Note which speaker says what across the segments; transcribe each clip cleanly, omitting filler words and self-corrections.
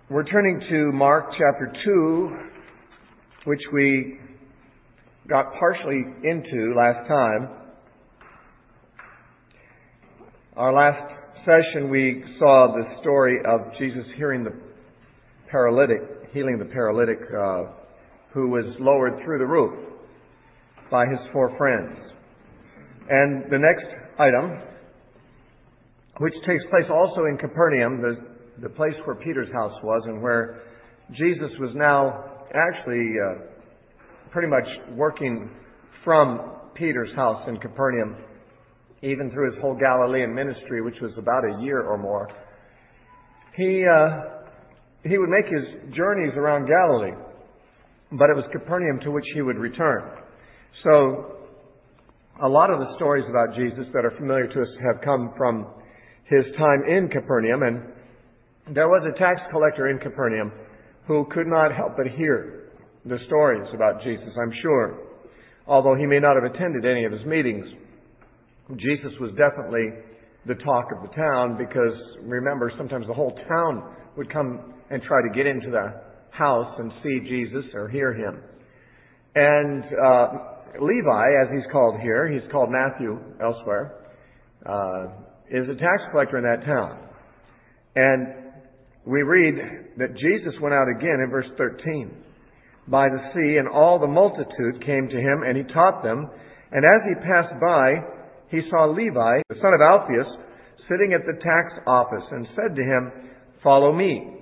Speaker 1: We're turning to Mark chapter 2, which we got partially into last time. Our last session we saw the story of Jesus healing the paralytic who was lowered through the roof by his four friends. And the next item, which takes place also in Capernaum, the place where Peter's house was and where Jesus was now actually pretty much working from Peter's house in Capernaum, even through his whole Galilean ministry, which was about a year or more. He would make his journeys around Galilee, but it was Capernaum to which he would return. So a lot of the stories about Jesus that are familiar to us have come from his time in Capernaum, and there was a tax collector in Capernaum who could not help but hear the stories about Jesus, I'm sure. Although he may not have attended any of his meetings, Jesus was definitely the talk of the town, because remember, sometimes the whole town would come and try to get into the house and see Jesus or hear him. And Levi, as he's called here, he's called Matthew elsewhere, is a tax collector in that town. And we read that Jesus went out again in verse 13 by the sea, and all the multitude came to him, and he taught them. And as he passed by, he saw Levi, the son of Alphaeus, sitting at the tax office, and said to him, "Follow me."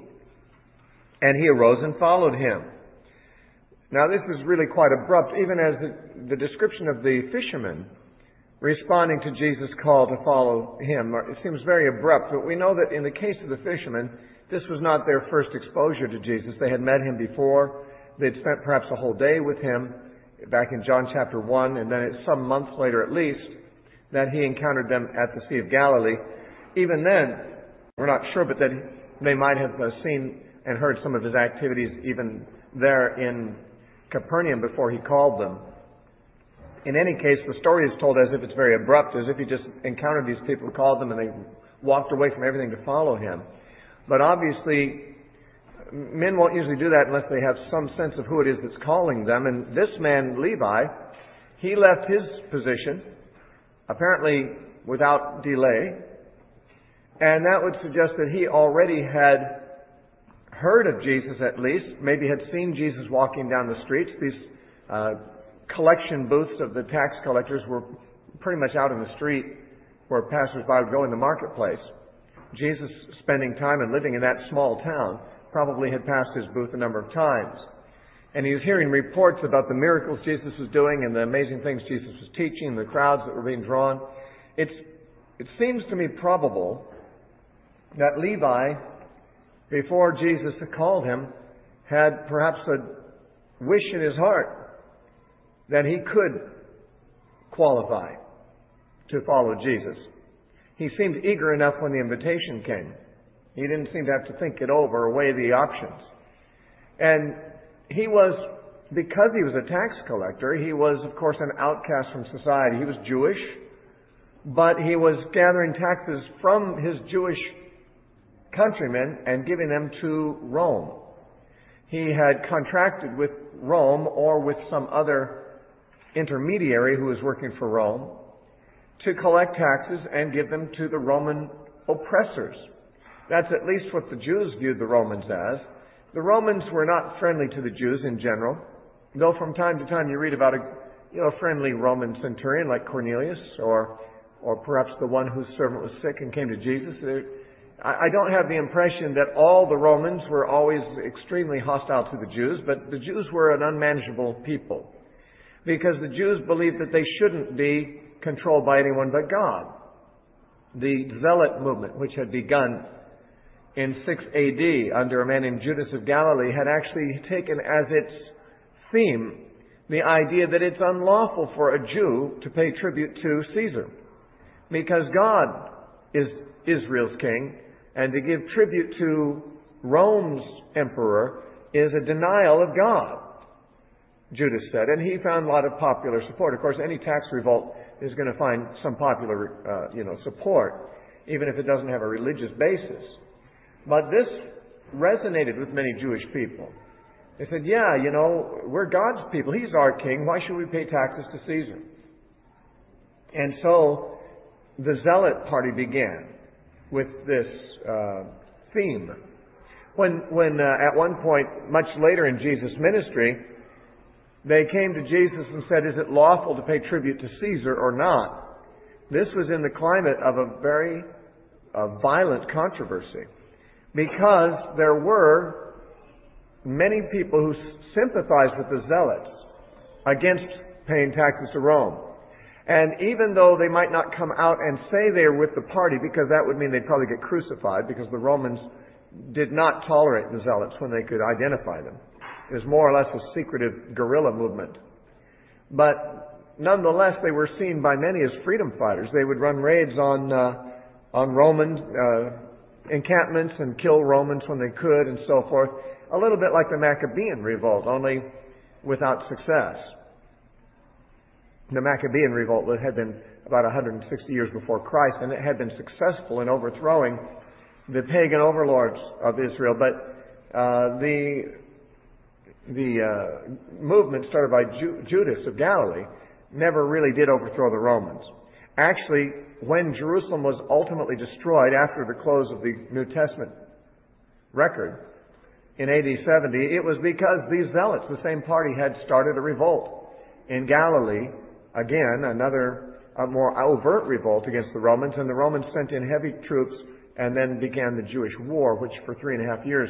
Speaker 1: And he arose and followed him. Now this is really quite abrupt, even as the description of the fishermen responding to Jesus' call to follow him. It seems very abrupt, but we know that in the case of the fishermen, this was not their first exposure to Jesus. They had met him before. They'd spent perhaps a whole day with him back in John chapter 1, and then it's some months later at least that he encountered them at the Sea of Galilee. Even then, we're not sure, but that they might have seen and heard some of his activities even there in Capernaum before he called them. In any case, the story is told as if it's very abrupt, as if he just encountered these people, called them, and they walked away from everything to follow him. But obviously, men won't usually do that unless they have some sense of who it is that's calling them. And this man, Levi, he left his position, apparently without delay. And that would suggest that he already had heard of Jesus at least, maybe had seen Jesus walking down the streets. These collection booths of the tax collectors were pretty much out in the street where passers-by would go in the marketplace. Jesus, spending time and living in that small town, probably had passed his booth a number of times. And he was hearing reports about the miracles Jesus was doing and the amazing things Jesus was teaching, the crowds that were being drawn. It seems to me probable that Levi, before Jesus had called him, had perhaps a wish in his heart that he could qualify to follow Jesus. He seemed eager enough when the invitation came. He didn't seem to have to think it over or weigh the options. And he was, because he was a tax collector, he was, of course, an outcast from society. He was Jewish, but he was gathering taxes from his Jewish countrymen and giving them to Rome. He had contracted with Rome or with some other intermediary who was working for Rome to collect taxes and give them to the Roman oppressors. That's at least what the Jews viewed the Romans as. The Romans were not friendly to the Jews in general, though from time to time you read about a friendly Roman centurion like Cornelius, or perhaps the one whose servant was sick and came to Jesus. I don't have the impression that all the Romans were always extremely hostile to the Jews, but the Jews were an unmanageable people, because the Jews believed that they shouldn't be controlled by anyone but God. The Zealot movement, which had begun in 6 AD under a man named Judas of Galilee, had actually taken as its theme the idea that it's unlawful for a Jew to pay tribute to Caesar, because God is Israel's king, and to give tribute to Rome's emperor is a denial of God, Judas said. And he found a lot of popular support. Of course, any tax revolt is going to find some popular support, even if it doesn't have a religious basis. But this resonated with many Jewish people. They said, yeah, we're God's people. He's our king. Why should we pay taxes to Caesar? And so the Zealot party began with this theme. When at one point, much later in Jesus' ministry, they came to Jesus and said, is it lawful to pay tribute to Caesar or not? This was in the climate of a very violent controversy, because there were many people who sympathized with the Zealots against paying taxes to Rome. And even though they might not come out and say they are with the party, because that would mean they'd probably get crucified, because the Romans did not tolerate the Zealots when they could identify them. It was more or less a secretive guerrilla movement. But nonetheless, they were seen by many as freedom fighters. They would run raids on Roman encampments and kill Romans when they could and so forth. A little bit like the Maccabean revolt, only without success. The Maccabean revolt had been about 160 years before Christ, and it had been successful in overthrowing the pagan overlords of Israel. But the movement started by Judas of Galilee never really did overthrow the Romans. Actually, when Jerusalem was ultimately destroyed after the close of the New Testament record in AD 70, it was because these zealots, the same party, had started a revolt in Galilee. Again, a more overt revolt against the Romans, and the Romans sent in heavy troops, and then began the Jewish War, which for 3.5 years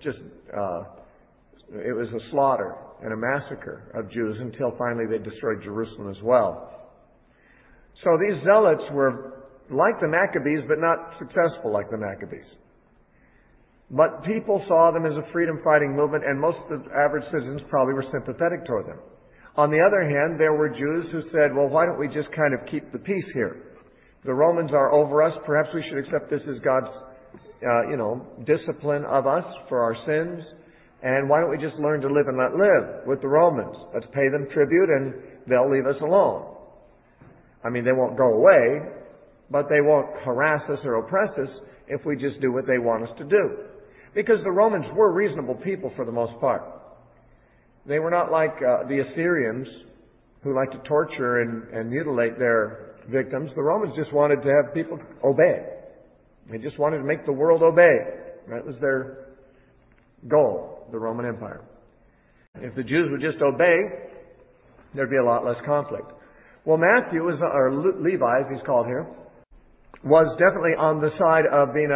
Speaker 1: it was a slaughter and a massacre of Jews until finally they destroyed Jerusalem as well. So these zealots were like the Maccabees, but not successful like the Maccabees. But people saw them as a freedom-fighting movement, and most of the average citizens probably were sympathetic toward them. On the other hand, there were Jews who said, well, why don't we just kind of keep the peace here? The Romans are over us. Perhaps we should accept this as God's, discipline of us for our sins. And why don't we just learn to live and let live with the Romans? Let's pay them tribute and they'll leave us alone. I mean, they won't go away, but they won't harass us or oppress us if we just do what they want us to do. Because the Romans were reasonable people for the most part. They were not like the Assyrians, who like to torture and mutilate their victims. The Romans just wanted to have people obey. They just wanted to make the world obey. That was their goal, the Roman Empire. If the Jews would just obey, there'd be a lot less conflict. Well, Matthew, or Levi, as he's called here, was definitely on the side of being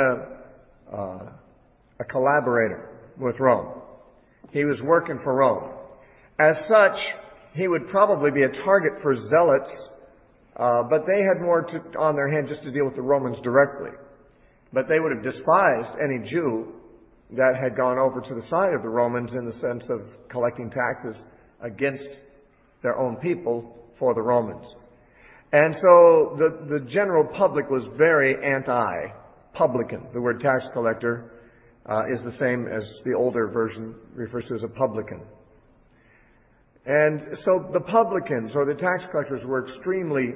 Speaker 1: a collaborator with Rome. He was working for Rome. As such, he would probably be a target for zealots, but they had more on their hand just to deal with the Romans directly. But they would have despised any Jew that had gone over to the side of the Romans in the sense of collecting taxes against their own people for the Romans. And so the general public was very anti-publican. The word tax collector is the same as the older version refers to as a publican. And so the publicans, or the tax collectors, were extremely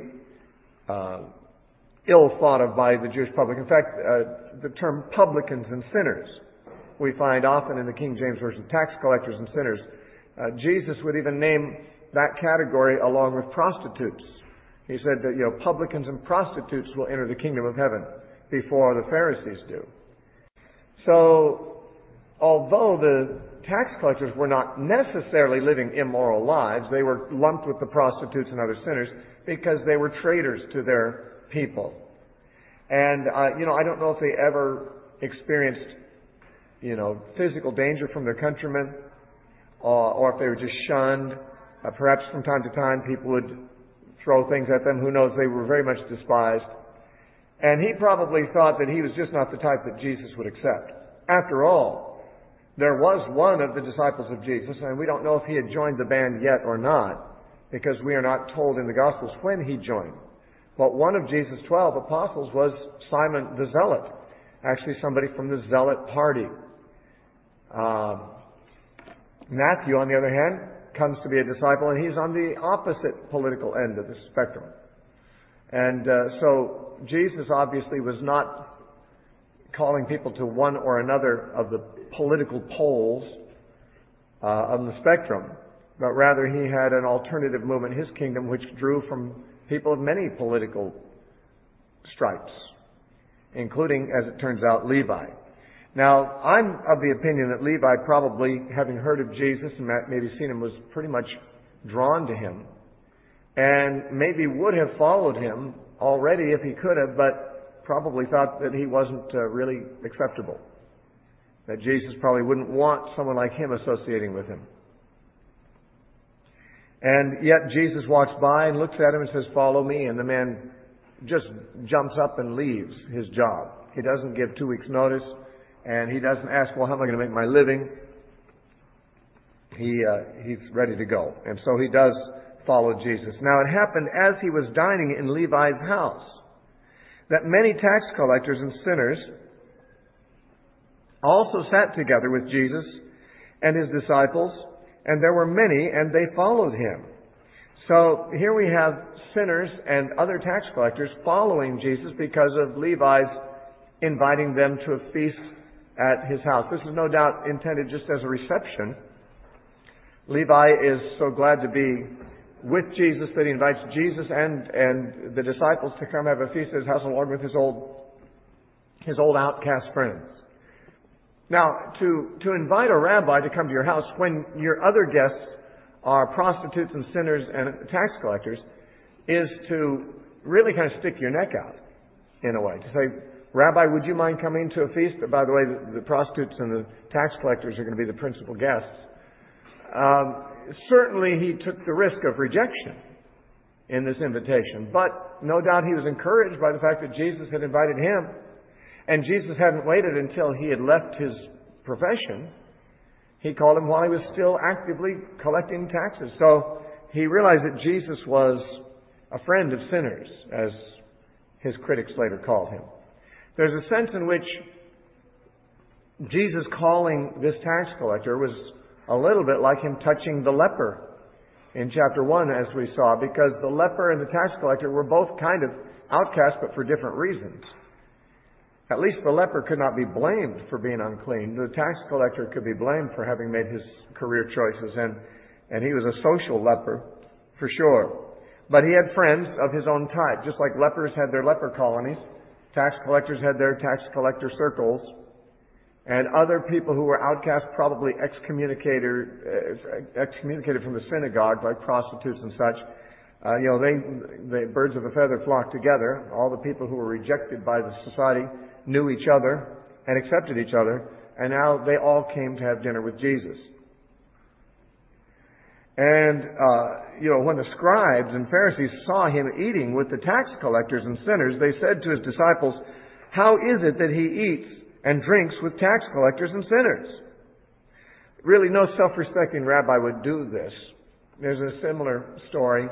Speaker 1: ill thought of by the Jewish public. In fact, the term publicans and sinners we find often in the King James Version, tax collectors and sinners. Jesus would even name that category along with prostitutes. He said that, publicans and prostitutes will enter the kingdom of heaven before the Pharisees do. So, although the tax collectors were not necessarily living immoral lives, they were lumped with the prostitutes and other sinners because they were traitors to their people. And, I don't know if they ever experienced, physical danger from their countrymen, or if they were just shunned. Perhaps from time to time people would throw things at them. Who knows? They were very much despised. And he probably thought that he was just not the type that Jesus would accept. After all, there was one of the disciples of Jesus, and we don't know if he had joined the band yet or not, because we are not told in the Gospels when he joined. But one of Jesus' 12 apostles was Simon the Zealot, actually somebody from the Zealot party. Matthew, on the other hand, comes to be a disciple, and he's on the opposite political end of the spectrum. And so Jesus obviously was not calling people to one or another of the political poles on the spectrum, but rather he had an alternative movement in his kingdom which drew from people of many political stripes, including, as it turns out, Levi. Now, I'm of the opinion that Levi probably, having heard of Jesus and maybe seen him, was pretty much drawn to him, and maybe would have followed him already if he could have, but probably thought that he wasn't really acceptable, that Jesus probably wouldn't want someone like him associating with him. And yet Jesus walks by and looks at him and says, "Follow me," and the man just jumps up and leaves his job. He doesn't give 2 weeks' notice, and he doesn't ask, "Well, how am I going to make my living?" He's ready to go. And so he does follow Jesus. Now, it happened as he was dining in Levi's house that many tax collectors and sinners also sat together with Jesus and his disciples, and there were many, and they followed him. So here we have sinners and other tax collectors following Jesus because of Levi's inviting them to a feast at his house. This is no doubt intended just as a reception. Levi is so glad to be with Jesus that he invites Jesus and the disciples to come have a feast at his house along with his old outcast friends. Now, to invite a rabbi to come to your house when your other guests are prostitutes and sinners and tax collectors is to really kind of stick your neck out, in a way. To say, "Rabbi, would you mind coming to a feast? By the way, the prostitutes and the tax collectors are going to be the principal guests." Certainly he took the risk of rejection in this invitation, but no doubt he was encouraged by the fact that Jesus had invited him. And Jesus hadn't waited until he had left his profession. He called him while he was still actively collecting taxes. So he realized that Jesus was a friend of sinners, as his critics later called him. There's a sense in which Jesus calling this tax collector was a little bit like him touching the leper in chapter 1, as we saw, because the leper and the tax collector were both kind of outcasts, but for different reasons. At least the leper could not be blamed for being unclean. The tax collector could be blamed for having made his career choices, and he was a social leper, for sure. But he had friends of his own type. Just like lepers had their leper colonies, tax collectors had their tax collector circles, and other people who were outcast, probably excommunicated from the synagogue, like prostitutes and such. They birds of a feather flock together. All the people who were rejected by the society knew each other and accepted each other, and now they all came to have dinner with Jesus. And, when the scribes and Pharisees saw him eating with the tax collectors and sinners, they said to his disciples, "How is it that he eats and drinks with tax collectors and sinners?" Really, no self-respecting rabbi would do this. There's a similar story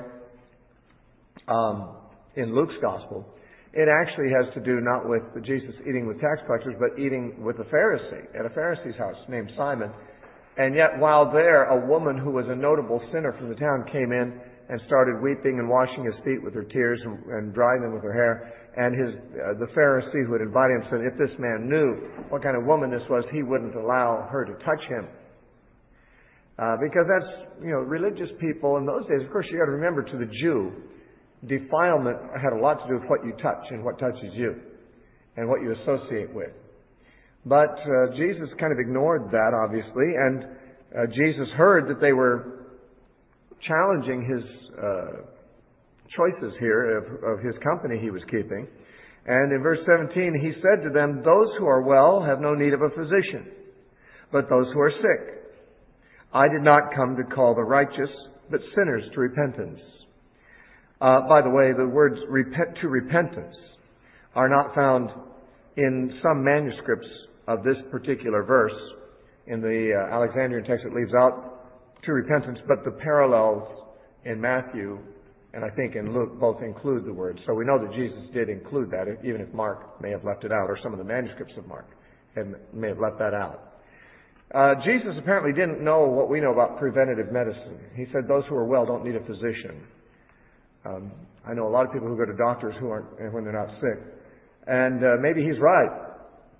Speaker 1: in Luke's Gospel. It actually has to do not with Jesus eating with tax collectors, but eating with a Pharisee at a Pharisee's house named Simon. And yet, while there, a woman who was a notable sinner from the town came in and started weeping and washing his feet with her tears and drying them with her hair. And the Pharisee who had invited him said, if this man knew what kind of woman this was, he wouldn't allow her to touch him. Because that's, religious people in those days. Of course, you got to remember, to the Jew, defilement had a lot to do with what you touch and what touches you and what you associate with. But Jesus kind of ignored that, obviously, and Jesus heard that they were challenging his choices here of his company he was keeping. And in verse 17, he said to them, "Those who are well have no need of a physician, but those who are sick. I did not come to call the righteous, but sinners to repentance." By the way, the words to repentance are not found in some manuscripts of this particular verse. In the Alexandrian text, it leaves out to repentance, but the parallels in Matthew and I think in Luke both include the word. So we know that Jesus did include that, even if Mark may have left it out, or some of the manuscripts of Mark may have left that out. Jesus apparently didn't know what we know about preventative medicine. He said those who are well don't need a physician. I know a lot of people who go to doctors when they're not sick. And maybe he's right.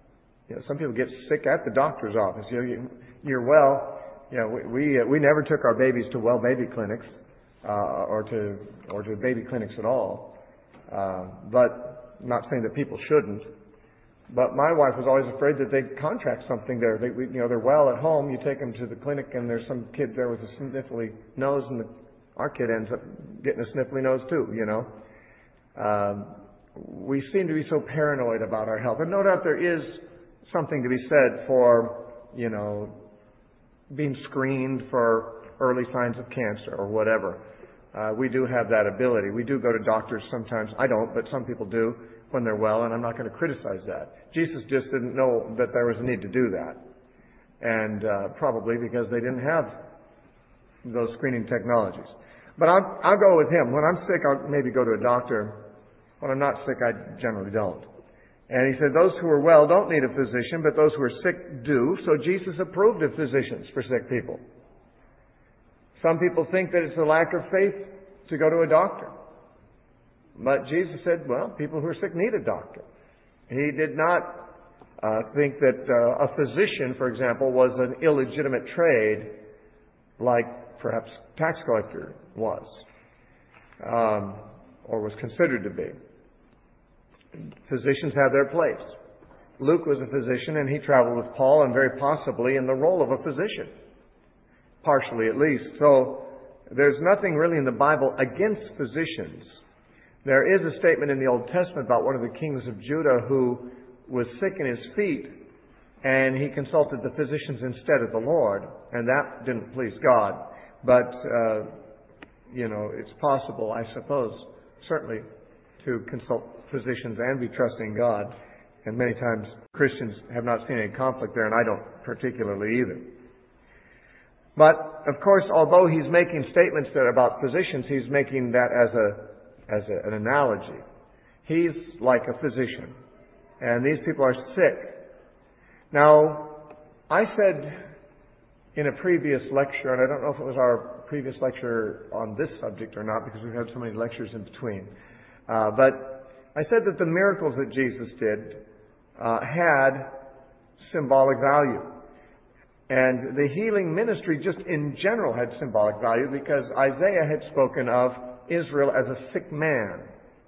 Speaker 1: some people get sick at the doctor's office. You're well. We never took our babies to well baby clinics or to baby clinics at all. But not saying that people shouldn't. But my wife was always afraid that they'd contract something there. They're well at home. You take them to the clinic, and there's some kid there with a sniffly nose, and our kid ends up getting a sniffly nose too. We seem to be so paranoid about our health, and no doubt there is something to be said for being screened for early signs of cancer or whatever. We do have that ability. We do go to doctors sometimes. I don't, but some people do when they're well, and I'm not going to criticize that. Jesus just didn't know that there was a need to do that. And probably because they didn't have those screening technologies. But I'll go with him. When I'm sick, I'll maybe go to a doctor. When I'm not sick, I generally don't. And he said, those who are well don't need a physician, but those who are sick do. So Jesus approved of physicians for sick people. Some people think that it's a lack of faith to go to a doctor. But Jesus said, well, people who are sick need a doctor. He did not think that a physician, for example, was an illegitimate trade like perhaps tax collector was or was considered to be. Physicians have their place. Luke was a physician, and he traveled with Paul, and very possibly in the role of a physician. Partially, at least. So there's nothing really in the Bible against physicians. There is a statement in the Old Testament about one of the kings of Judah who was sick in his feet, and he consulted the physicians instead of the Lord, and that didn't please God. But, it's possible, I suppose, certainly, to consult physicians and be trusting God. And many times Christians have not seen any conflict there, and I don't particularly either. But, of course, although he's making statements that are about physicians, he's making that as an analogy. He's like a physician, and these people are sick. Now, I said in a previous lecture, and I don't know if it was our previous lecture on this subject or not, because we've had so many lectures in between, but I said that the miracles that Jesus did had symbolic value. And the healing ministry just in general had symbolic value because Isaiah had spoken of Israel as a sick man.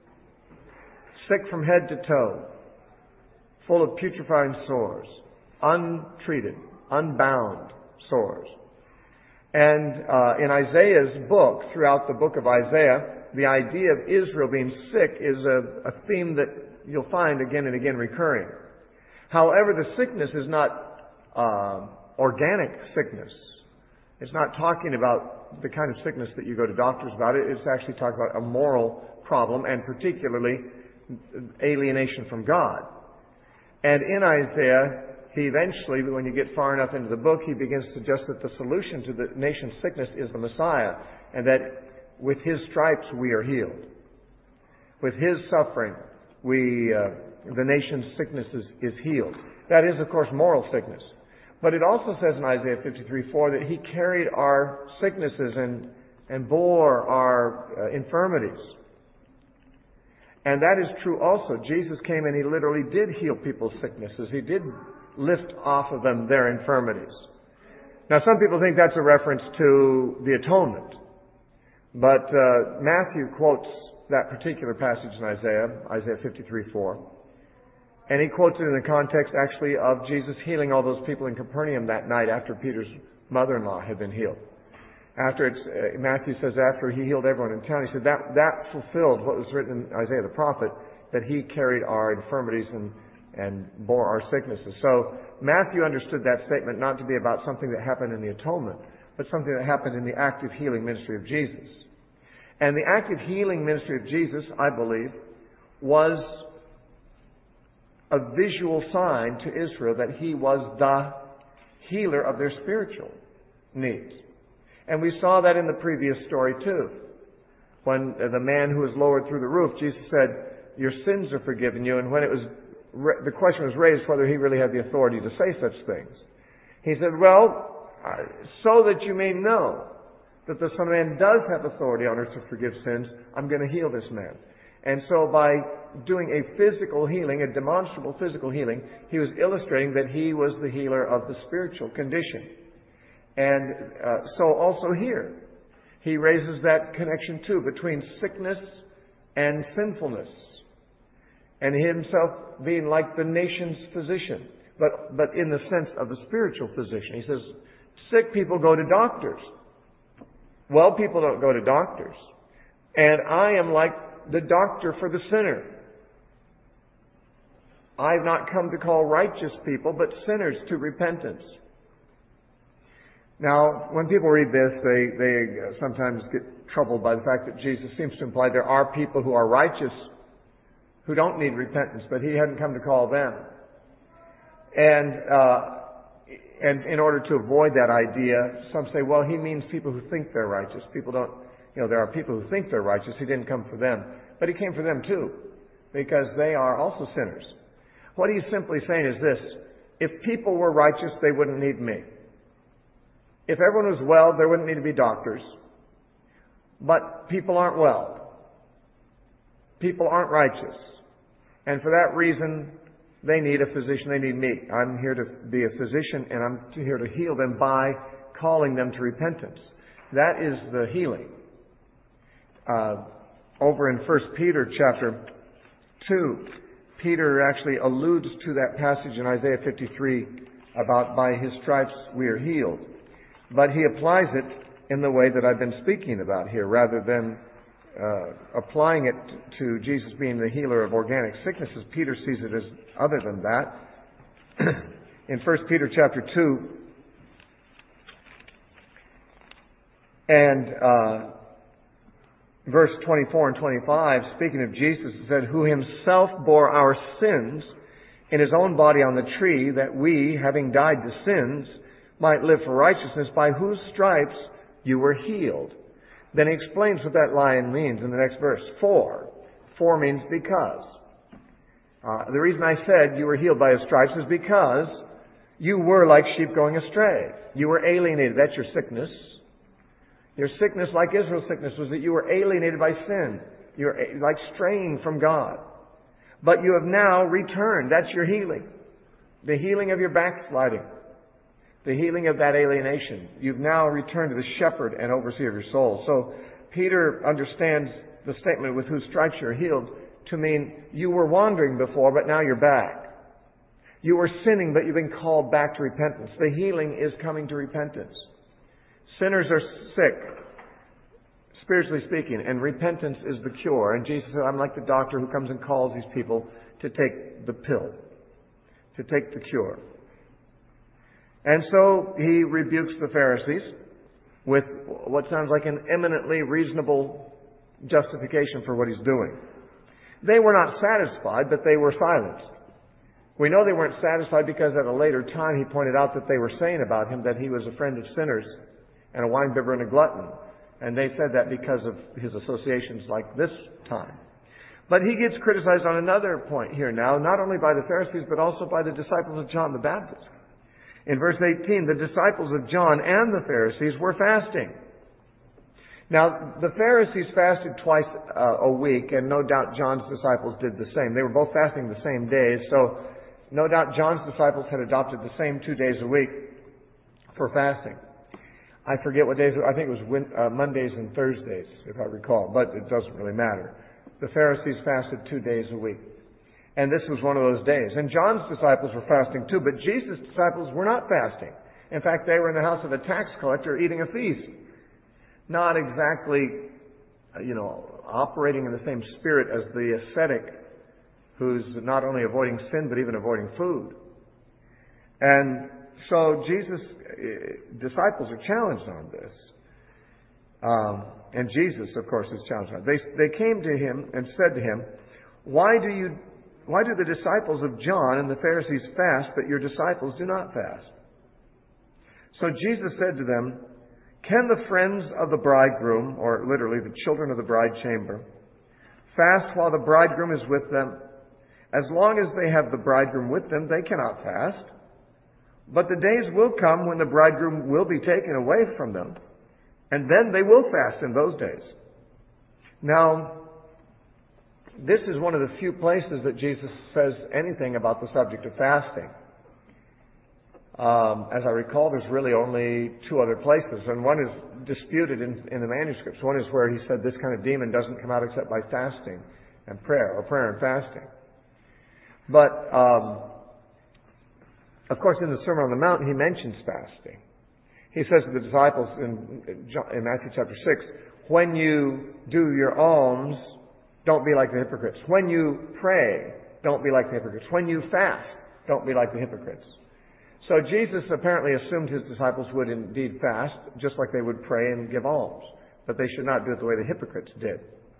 Speaker 1: Sick from head to toe. Full of putrefying sores. Untreated. Unbound sores. And in Isaiah's book, throughout the book of Isaiah, the idea of Israel being sick is a theme that you'll find again and again recurring. However, the sickness is not organic sickness. It's not talking about the kind of sickness that you go to doctors about. It's actually talking about a moral problem, and particularly alienation from God. And in Isaiah, he eventually, when you get far enough into the book, he begins to suggest that the solution to the nation's sickness is the Messiah, and that with his stripes we are healed. With his suffering, the nation's sickness is healed. That is, of course, moral sickness. But it also says in Isaiah 53:4 that he carried our sicknesses and bore our infirmities. And that is true also. Jesus came and he literally did heal people's sicknesses. He did lift off of them their infirmities. Now, some people think that's a reference to the atonement. But Matthew quotes that particular passage in Isaiah 53:4. And he quotes it in the context, actually, of Jesus healing all those people in Capernaum that night after Peter's mother-in-law had been healed. Matthew says after he healed everyone in town, he said that fulfilled what was written in Isaiah the prophet, that he carried our infirmities and bore our sicknesses. So Matthew understood that statement not to be about something that happened in the atonement, but something that happened in the active healing ministry of Jesus. And the active healing ministry of Jesus, I believe, was a visual sign to Israel that he was the healer of their spiritual needs. And we saw that in the previous story too. When the man who was lowered through the roof, Jesus said, your sins are forgiven you. And when the question was raised whether he really had the authority to say such things, he said, well, so that you may know that the Son of Man does have authority on earth to forgive sins, I'm going to heal this man. And so by doing a physical healing, a demonstrable physical healing, he was illustrating that he was the healer of the spiritual condition. And so also here, he raises that connection too between sickness and sinfulness. And himself being like the nation's physician, but in the sense of the spiritual physician. He says, sick people go to doctors. Well, people don't go to doctors. And I am like the doctor for the sinner. I've not come to call righteous people, but sinners to repentance. Now, when people read this, they sometimes get troubled by the fact that Jesus seems to imply there are people who are righteous who don't need repentance, but he hadn't come to call them. And in order to avoid that idea, some say, well, he means people who think they're righteous. People don't, there are people who think they're righteous. He didn't come for them. But he came for them too, because they are also sinners. What he's simply saying is this: if people were righteous, they wouldn't need me. If everyone was well, there wouldn't need to be doctors. But people aren't well. People aren't righteous. And for that reason, they need a physician. They need me. I'm here to be a physician, and I'm here to heal them by calling them to repentance. That is the healing. Over in 1 Peter chapter 2, Peter actually alludes to that passage in Isaiah 53 about by his stripes we are healed. But he applies it in the way that I've been speaking about here, rather than applying it to Jesus being the healer of organic sicknesses. Peter sees it as other than that. In 1 Peter chapter 2 and verse 24 and 25, speaking of Jesus, it said, who himself bore our sins in his own body on the tree, that we, having died to sins, might live for righteousness, by whose stripes you were healed. Then he explains what that line means in the next verse. For means because. The reason I said you were healed by his stripes is because you were like sheep going astray. You were alienated. That's your sickness. Your sickness, like Israel's sickness, was that you were alienated by sin. You were like straying from God. But you have now returned. That's your healing. The healing of your backsliding. The healing of that alienation. You've now returned to the shepherd and overseer of your soul. So Peter understands the statement with whose stripes you're healed to mean you were wandering before, but now you're back. You were sinning, but you've been called back to repentance. The healing is coming to repentance. Sinners are sick, spiritually speaking, and repentance is the cure. And Jesus said, I'm like the doctor who comes and calls these people to take the pill, to take the cure. And so he rebukes the Pharisees with what sounds like an eminently reasonable justification for what he's doing. They were not satisfied, but they were silenced. We know they weren't satisfied because at a later time he pointed out that they were saying about him that he was a friend of sinners and a winebibber and a glutton. And they said that because of his associations like this time. But he gets criticized on another point here now, not only by the Pharisees, but also by the disciples of John the Baptist. In verse 18, the disciples of John and the Pharisees were fasting. Now, the Pharisees fasted twice a week, and no doubt John's disciples did the same. They were both fasting the same days, so no doubt John's disciples had adopted the same 2 days a week for fasting. I forget what days, I think it was Mondays and Thursdays, if I recall, but it doesn't really matter. The Pharisees fasted 2 days a week. And this was one of those days. And John's disciples were fasting too, but Jesus' disciples were not fasting. In fact, they were in the house of a tax collector eating a feast. Not exactly, operating in the same spirit as the ascetic who's not only avoiding sin, but even avoiding food. And so Jesus' disciples are challenged on this. And Jesus, of course, is challenged on it. They came to him and said to him, Why do the disciples of John and the Pharisees fast, but your disciples do not fast? So Jesus said to them, Can the friends of the bridegroom, or literally the children of the bride chamber, fast while the bridegroom is with them? As long as they have the bridegroom with them, they cannot fast. But the days will come when the bridegroom will be taken away from them, and then they will fast in those days. Now, this is one of the few places that Jesus says anything about the subject of fasting. As I recall, there's really only two other places, and one is disputed in the manuscripts. One is where he said this kind of demon doesn't come out except by fasting and prayer, or prayer and fasting. But, of course, in the Sermon on the Mount, he mentions fasting. He says to the disciples in Matthew chapter 6, when you do your alms, don't be like the hypocrites. When you pray, don't be like the hypocrites. When you fast, don't be like the hypocrites. So Jesus apparently assumed his disciples would indeed fast, just like they would pray and give alms. But they should not do it the way the hypocrites did.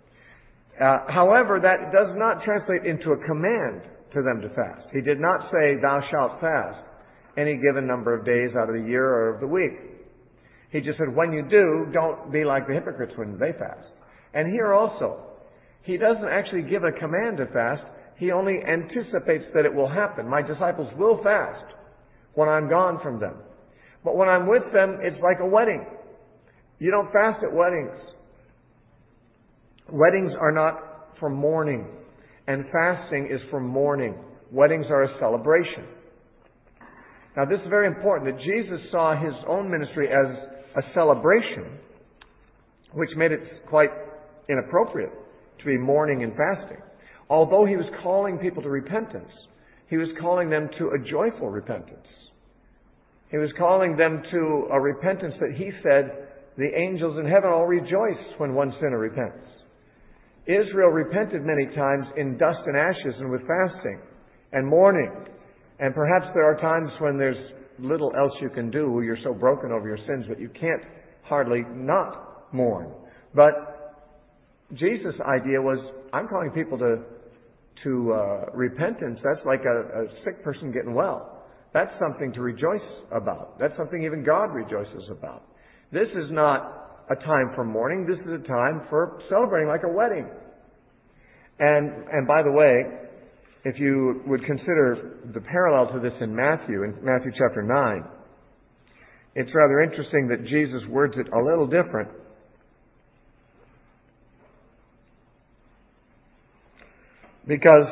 Speaker 1: However, that does not translate into a command to them to fast. He did not say, thou shalt fast any given number of days out of the year or of the week. He just said, when you do, don't be like the hypocrites when they fast. And here also, he doesn't actually give a command to fast. He only anticipates that it will happen. My disciples will fast when I'm gone from them. But when I'm with them, it's like a wedding. You don't fast at weddings. Weddings are not for mourning, and fasting is for mourning. Weddings are a celebration. Now, this is very important, that Jesus saw his own ministry as a celebration, which made it quite inappropriate to be mourning and fasting. Although he was calling people to repentance, he was calling them to a joyful repentance. He was calling them to a repentance that he said the angels in heaven all rejoice when one sinner repents. Israel repented many times in dust and ashes and with fasting and mourning. And perhaps there are times when there's little else you can do. You're so broken over your sins that you can't hardly not mourn. But Jesus' idea was, I'm calling people to repentance. That's like a sick person getting well. That's something to rejoice about. That's something even God rejoices about. This is not a time for mourning. This is a time for celebrating, like a wedding. And by the way, if you would consider the parallel to this in Matthew chapter 9, it's rather interesting that Jesus words it a little different. Because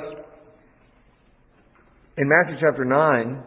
Speaker 1: in Matthew chapter 9,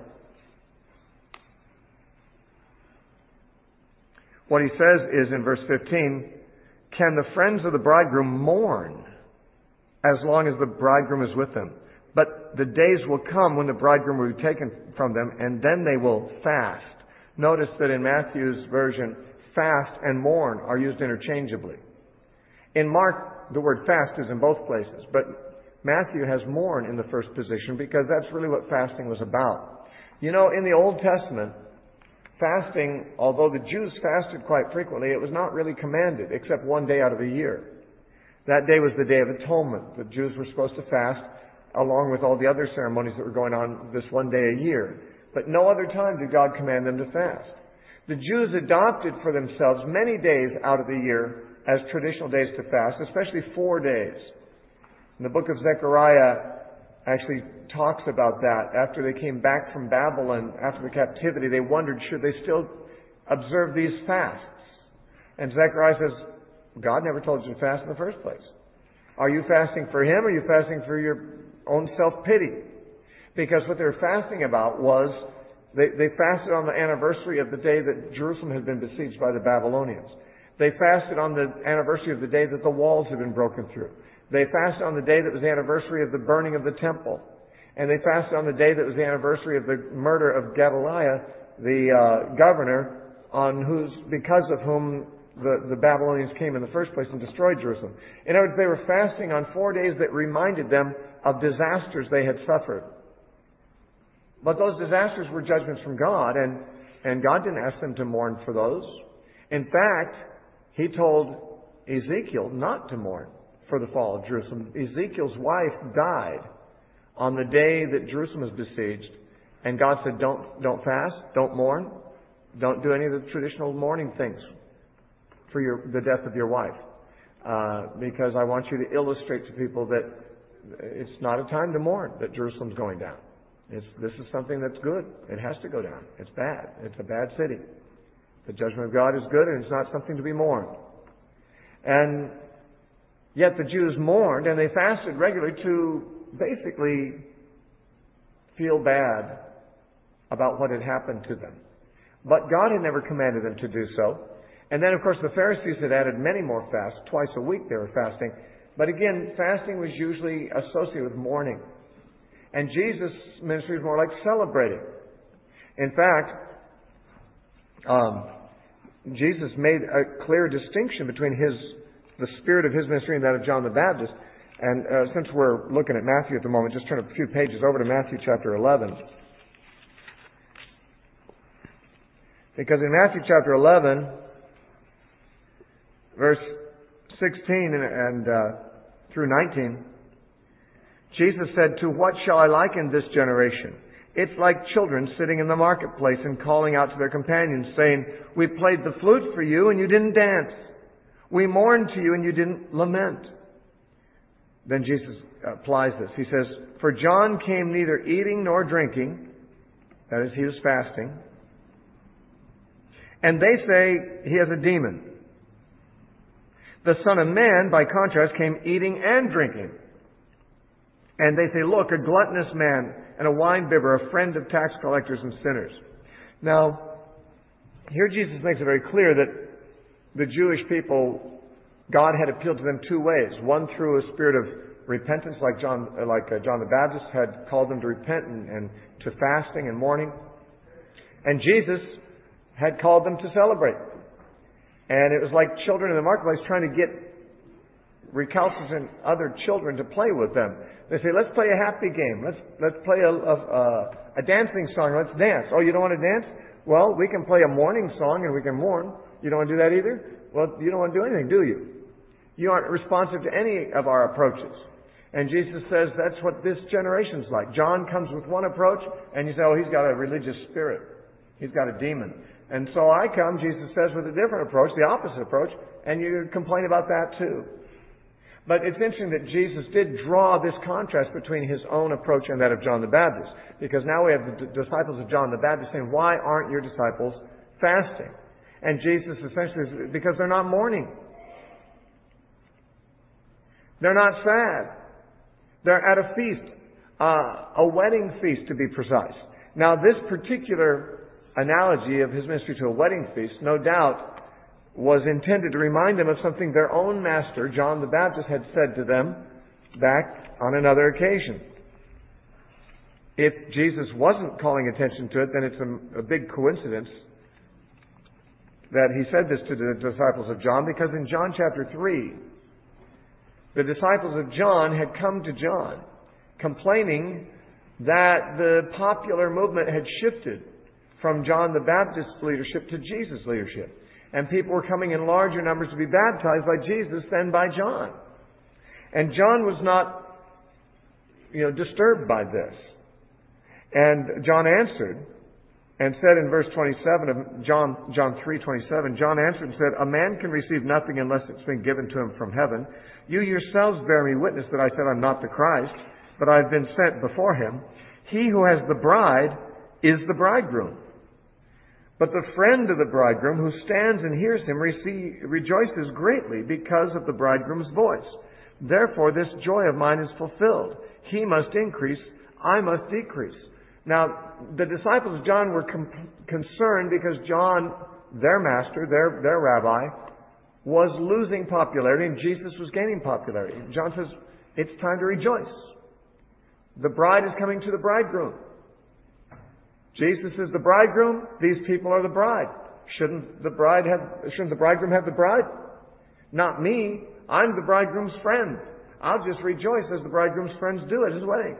Speaker 1: what he says is in verse 15, can the friends of the bridegroom mourn as long as the bridegroom is with them? But the days will come when the bridegroom will be taken from them, and then they will fast. Notice that in Matthew's version, fast and mourn are used interchangeably. In Mark, the word fast is in both places, but Matthew has mourn in the first position because that's really what fasting was about. You know, in the Old Testament, fasting, although the Jews fasted quite frequently, it was not really commanded except one day out of the year. That day was the Day of Atonement. The Jews were supposed to fast along with all the other ceremonies that were going on this one day a year. But no other time did God command them to fast. The Jews adopted for themselves many days out of the year as traditional days to fast, especially 4 days. And the book of Zechariah actually talks about that. After they came back from Babylon, after the captivity, they wondered, should they still observe these fasts? And Zechariah says, God never told you to fast in the first place. Are you fasting for Him, or are you fasting for your own self-pity? Because what they were fasting about was, they fasted on the anniversary of the day that Jerusalem had been besieged by the Babylonians. They fasted on the anniversary of the day that the walls had been broken through. They fasted on the day that was the anniversary of the burning of the temple. And they fasted on the day that was the anniversary of the murder of Gedaliah, the governor, because of whom the Babylonians came in the first place and destroyed Jerusalem. In other words, they were fasting on 4 days that reminded them of disasters they had suffered. But those disasters were judgments from God, and God didn't ask them to mourn for those. In fact, He told Ezekiel not to mourn for the fall of Jerusalem. Ezekiel's wife died on the day that Jerusalem was besieged, and God said, don't fast, don't mourn, don't do any of the traditional mourning things for the death of your wife, because I want you to illustrate to people that it's not a time to mourn that Jerusalem's going down. This is something that's good. It has to go down. It's bad. It's a bad city. The judgment of God is good, and it's not something to be mourned. And Yet the Jews mourned and they fasted regularly to basically feel bad about what had happened to them. But God had never commanded them to do so. And then, of course, the Pharisees had added many more fasts. Twice a week they were fasting. But again, fasting was usually associated with mourning. And Jesus' ministry was more like celebrating. In fact, Jesus made a clear distinction between the spirit of his ministry and that of John the Baptist. And since we're looking at Matthew at the moment, just turn a few pages over to Matthew chapter 11. Because in Matthew chapter 11, verse 16 and through 19, Jesus said, "To what shall I liken this generation? It's like children sitting in the marketplace and calling out to their companions, saying, 'We played the flute for you and you didn't dance. We mourned to you and you didn't lament.'" Then Jesus applies this. He says, "For John came neither eating nor drinking," that is, he was fasting, "and they say he has a demon. The Son of Man, by contrast, came eating and drinking. And they say, 'Look, a gluttonous man and a winebibber, a friend of tax collectors and sinners.'" Now, here Jesus makes it very clear that the Jewish people, God had appealed to them two ways. One through a spirit of repentance, like John the Baptist had called them to repent and to fasting and mourning. And Jesus had called them to celebrate. And it was like children in the marketplace trying to get recalcitrant other children to play with them. They say, "Let's play a happy game. Let's play a dancing song. Let's dance." "Oh, you don't want to dance? Well, we can play a mourning song and we can mourn. You don't want to do that either? Well, you don't want to do anything, do you? You aren't responsive to any of our approaches." And Jesus says that's what this generation's like. John comes with one approach and you say, "Oh, he's got a religious spirit. He's got a demon." And so I come, Jesus says, with a different approach, the opposite approach, and you complain about that too. But it's interesting that Jesus did draw this contrast between his own approach and that of John the Baptist. Because now we have the disciples of John the Baptist saying, "Why aren't your disciples fasting?" And Jesus essentially says, "Because they're not mourning. They're not sad. They're at a feast, a wedding feast to be precise." Now this particular analogy of his ministry to a wedding feast, no doubt, was intended to remind them of something their own master, John the Baptist, had said to them back on another occasion. If Jesus wasn't calling attention to it, then it's a big coincidence that he said this to the disciples of John, because in John chapter 3, the disciples of John had come to John complaining that the popular movement had shifted from John the Baptist's leadership to Jesus' leadership. And people were coming in larger numbers to be baptized by Jesus than by John. And John was not, disturbed by this. And John answered and said in verse 27 of John 3:27, John answered and said, "A man can receive nothing unless it's been given to him from heaven. You yourselves bear me witness that I said I'm not the Christ, but I've been sent before him. He who has the bride is the bridegroom. But the friend of the bridegroom who stands and hears him rejoices greatly because of the bridegroom's voice. Therefore this joy of mine is fulfilled. He must increase, I must decrease." Now, the disciples of John were concerned because John, their master, their rabbi, was losing popularity and Jesus was gaining popularity. John says, it's time to rejoice. The bride is coming to the bridegroom. Jesus is the bridegroom. These people are the bride. Shouldn't the bridegroom have the bride? Not me. I'm the bridegroom's friend. I'll just rejoice as the bridegroom's friends do at his wedding.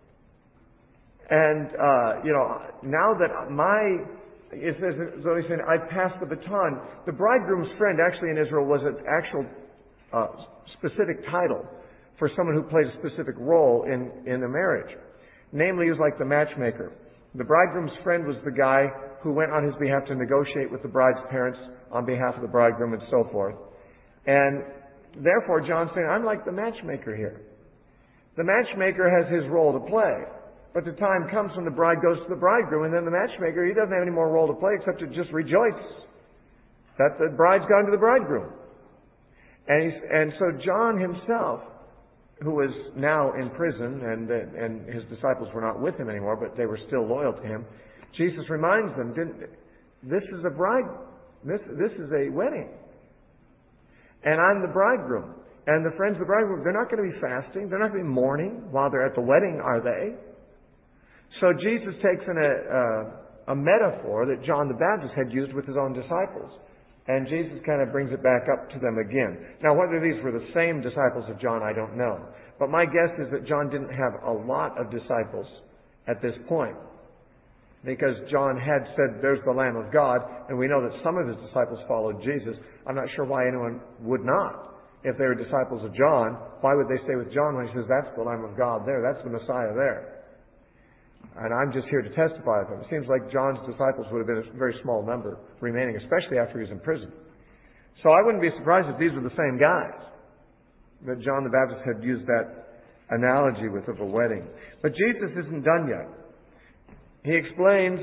Speaker 1: And, now that it says, so he's saying, I passed the baton. The bridegroom's friend actually in Israel was an actual specific title for someone who played a specific role in a marriage. Namely, he was like the matchmaker. The bridegroom's friend was the guy who went on his behalf to negotiate with the bride's parents on behalf of the bridegroom and so forth. And therefore, John's saying, I'm like the matchmaker here. The matchmaker has his role to play. But the time comes when the bride goes to the bridegroom, and then the matchmaker, he doesn't have any more role to play except to just rejoice that the bride's gone to the bridegroom. And so John himself, who was now in prison, and his disciples were not with him anymore, but they were still loyal to him, Jesus reminds them, this is a this is a wedding. And I'm the bridegroom. And the friends of the bridegroom, they're not going to be fasting. They're not going to be mourning while they're at the wedding, are they? So Jesus takes in a metaphor that John the Baptist had used with his own disciples. And Jesus kind of brings it back up to them again. Now, whether these were the same disciples of John, I don't know. But my guess is that John didn't have a lot of disciples at this point. Because John had said, there's the Lamb of God, and we know that some of his disciples followed Jesus. I'm not sure why anyone would not. If they were disciples of John, why would they stay with John when he says, that's the Lamb of God there, that's the Messiah there? And I'm just here to testify of them. It seems like John's disciples would have been a very small number remaining, especially after he was in prison. So I wouldn't be surprised if these were the same guys that John the Baptist had used that analogy with of a wedding. But Jesus isn't done yet. He explains,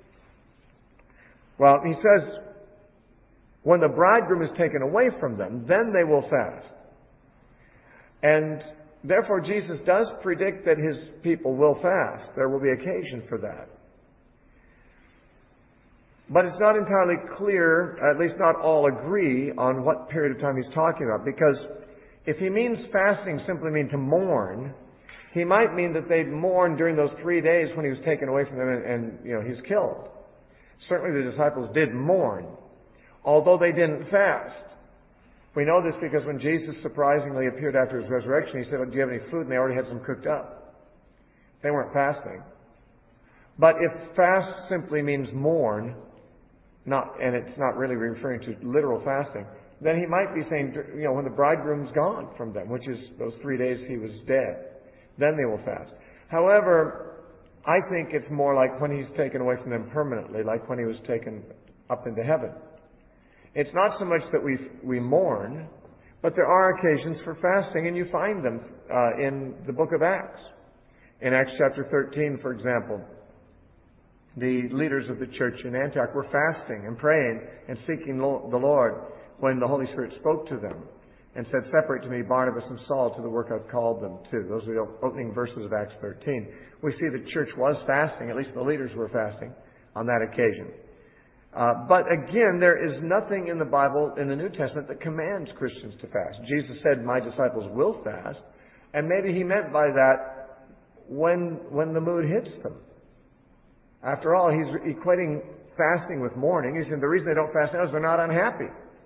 Speaker 1: he says, when the bridegroom is taken away from them, then they will fast. And therefore, Jesus does predict that his people will fast. There will be occasion for that. But it's not entirely clear, at least not all agree, on what period of time he's talking about. Because if he means fasting simply mean to mourn, he might mean that they'd mourn during those 3 days when he was taken away from them and he's killed. Certainly the disciples did mourn, although they didn't fast. We know this because when Jesus surprisingly appeared after his resurrection, he said, do you have any food? And they already had some cooked up. They weren't fasting. But if fast simply means mourn, and it's not really referring to literal fasting, then he might be saying, when the bridegroom's gone from them, which is those 3 days he was dead, then they will fast. However, I think it's more like when he's taken away from them permanently, like when he was taken up into heaven. It's not so much that we mourn, but there are occasions for fasting, and you find them in the book of Acts. In Acts chapter 13, for example, the leaders of the church in Antioch were fasting and praying and seeking the Lord when the Holy Spirit spoke to them and said, separate to me Barnabas and Saul to the work I've called them to. Those are the opening verses of Acts 13. We see the church was fasting, at least the leaders were fasting on that occasion. But again, there is nothing in the Bible, in the New Testament, that commands Christians to fast. Jesus said, my disciples will fast, and maybe he meant by that when the mood hits them. After all, he's equating fasting with mourning. He said the reason they don't fast now is they're not unhappy.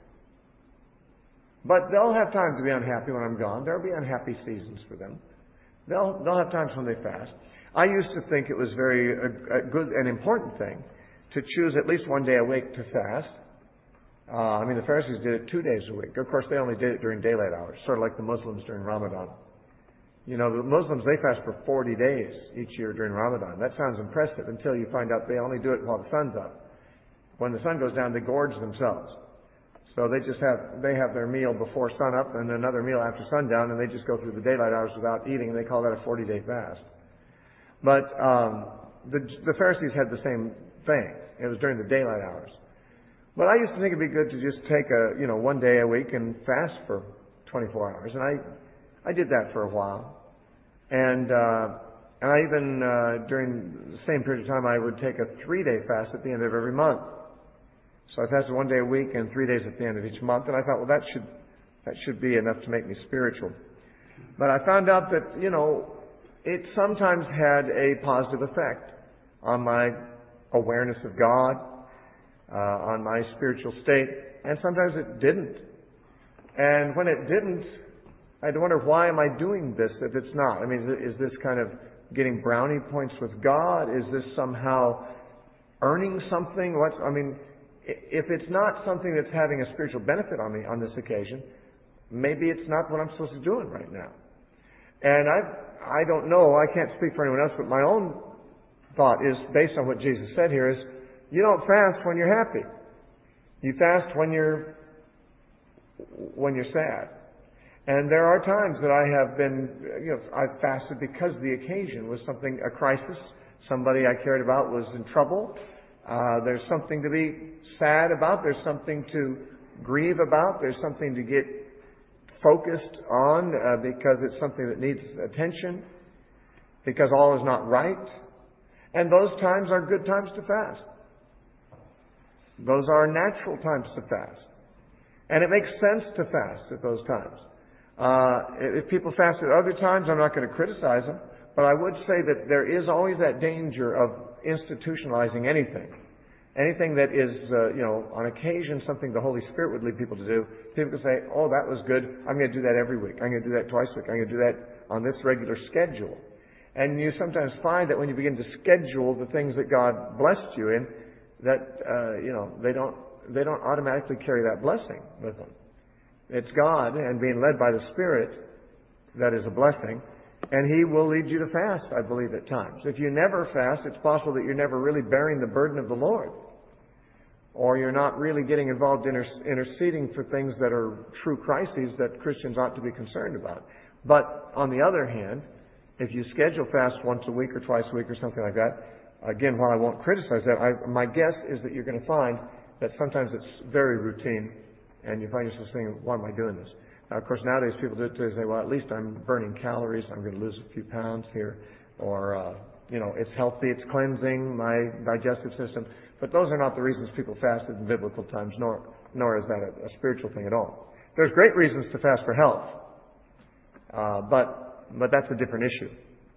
Speaker 1: But they'll have times to be unhappy when I'm gone. There'll be unhappy seasons for them. They'll have times when they fast. I used to think it was a good and important thing to choose at least one day a week to fast. The Pharisees did it 2 days a week. Of course, they only did it during daylight hours, sort of like the Muslims during Ramadan. The Muslims, they fast for 40 days each year during Ramadan. That sounds impressive until you find out they only do it while the sun's up. When the sun goes down, they gorge themselves. So they have their meal before sunup and another meal after sundown, and they just go through the daylight hours without eating, and they call that a 40-day fast. But the Pharisees had the same thing. It was during the daylight hours. But I used to think it'd be good to just take 1 day a week and fast for 24 hours, and I did that for a while. And I even during the same period of time, I would take a 3-day fast at the end of every month. So I fasted 1 day a week and 3 days at the end of each month, and I thought, well, that should be enough to make me spiritual. But I found out that, it sometimes had a positive effect on my awareness of God, on my spiritual state, and sometimes it didn't. And when it didn't, I had to wonder, why am I doing this if it's not? Is this kind of getting brownie points with God? Is this somehow earning something? If it's not something that's having a spiritual benefit on me on this occasion, maybe it's not what I'm supposed to be doing right now. And I don't know, I can't speak for anyone else, but my own thought is, based on what Jesus said here, is you don't fast when you're happy. You fast when you're sad. And there are times that I have been, I've fasted because the occasion was a crisis. Somebody I cared about was in trouble. There's something to be sad about. There's something to grieve about. There's something to get focused on because it's something that needs attention, because all is not right. And those times are good times to fast. Those are natural times to fast. And it makes sense to fast at those times. If people fast at other times, I'm not going to criticize them. But I would say that there is always that danger of institutionalizing anything. Anything that is, on occasion something the Holy Spirit would lead people to do. People can say, oh, that was good. I'm going to do that every week. I'm going to do that twice a week. I'm going to do that on this regular schedule. And you sometimes find that when you begin to schedule the things that God blessed you in, that, they don't automatically carry that blessing with them. It's God and being led by the Spirit that is a blessing. And He will lead you to fast, I believe, at times. If you never fast, it's possible that you're never really bearing the burden of the Lord. Or you're not really getting involved in interceding for things that are true crises that Christians ought to be concerned about. But on the other hand, if you schedule fast once a week or twice a week or something like that, again, while I won't criticize that, my guess is that you're going to find that sometimes it's very routine, and you find yourself saying, why am I doing this? Now, of course, nowadays people do it to say, well, at least I'm burning calories, I'm going to lose a few pounds here, or, it's healthy, it's cleansing my digestive system. But those are not the reasons people fasted in biblical times, nor is that a spiritual thing at all. There's great reasons to fast for health, but that's a different issue.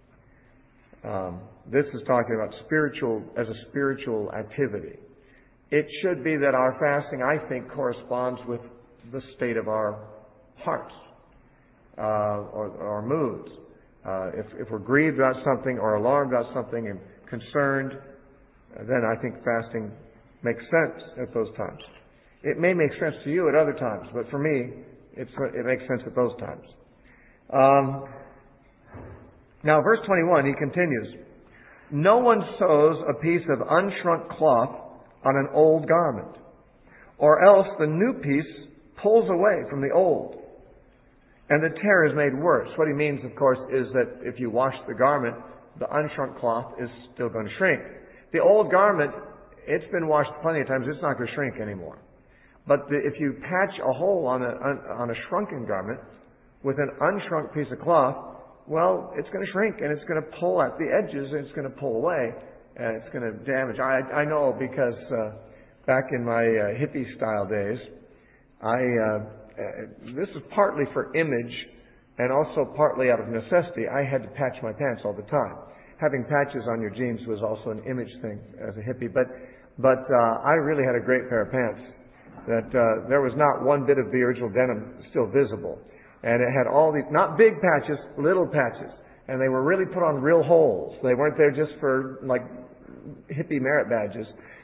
Speaker 1: This is talking about as a spiritual activity. It should be that our fasting, I think, corresponds with the state of our hearts or our moods. If we're grieved about something or alarmed about something and concerned, then I think fasting makes sense at those times. It may make sense to you at other times, but for me, it makes sense at those times. Now, verse 21, he continues, no one sews a piece of unshrunk cloth on an old garment, or else the new piece pulls away from the old, and the tear is made worse. What he means, of course, is that if you wash the garment, the unshrunk cloth is still going to shrink. The old garment, it's been washed plenty of times, it's not going to shrink anymore. But if you patch a hole on a shrunken garment with an unshrunk piece of cloth, well, it's going to shrink and it's going to pull at the edges and it's going to pull away and it's going to damage. I know because back in my hippie style days, this is partly for image and also partly out of necessity. I had to patch my pants all the time. Having patches on your jeans was also an image thing as a hippie, but I really had a great pair of pants that there was not one bit of the original denim still visible. And it had all these, not big patches, little patches. And they were really put on real holes. They weren't there just for, like, hippie merit badges.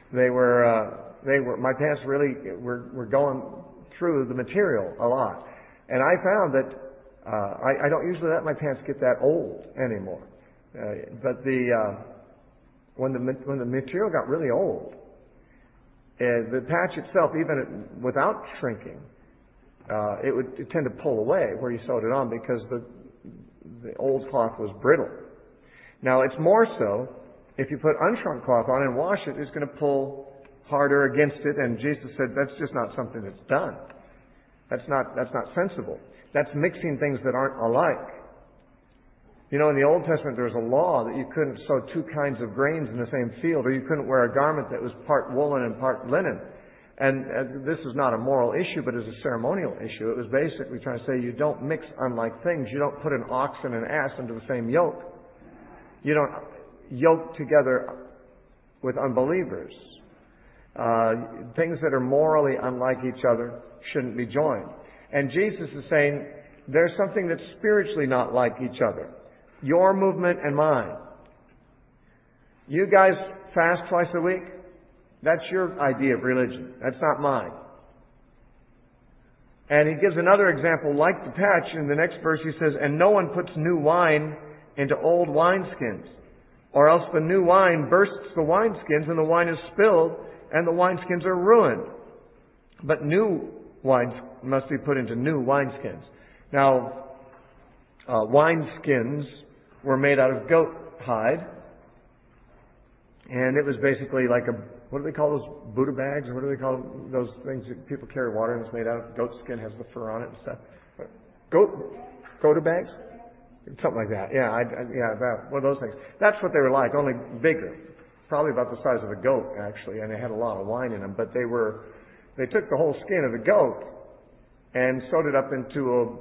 Speaker 1: My pants really were going through the material a lot. And I found that I don't usually let my pants get that old anymore. But when the material got really old, the patch itself, even without shrinking, it would tend to pull away where you sewed it on because the old cloth was brittle. Now, it's more so if you put unshrunk cloth on and wash it, it's going to pull harder against it. And Jesus said that's just not something that's done. That's not sensible. That's mixing things that aren't alike. In the Old Testament there was a law that you couldn't sow two kinds of grains in the same field, or you couldn't wear a garment that was part woolen and part linen. And this is not a moral issue, but is a ceremonial issue. It was basically trying to say you don't mix unlike things. You don't put an ox and an ass into the same yoke. You don't yoke together with unbelievers. Things that are morally unlike each other shouldn't be joined. And Jesus is saying there's something that's spiritually not like each other. Your movement and mine. You guys fast twice a week? That's your idea of religion. That's not mine. And he gives another example like the patch. In the next verse he says, and no one puts new wine into old wineskins, or else the new wine bursts the wineskins and the wine is spilled and the wineskins are ruined. But new wine must be put into new wineskins. Now, wineskins were made out of goat hide, and it was basically like what do they call those Buddha bags, or what do they call those things that people carry water and it's made out of? Goat skin has the fur on it and stuff. Gouda bags? Something like that. Yeah, one of those things. That's what they were like, only bigger. Probably about the size of a goat, actually, and they had a lot of wine in them. But they took the whole skin of the goat and sewed it up into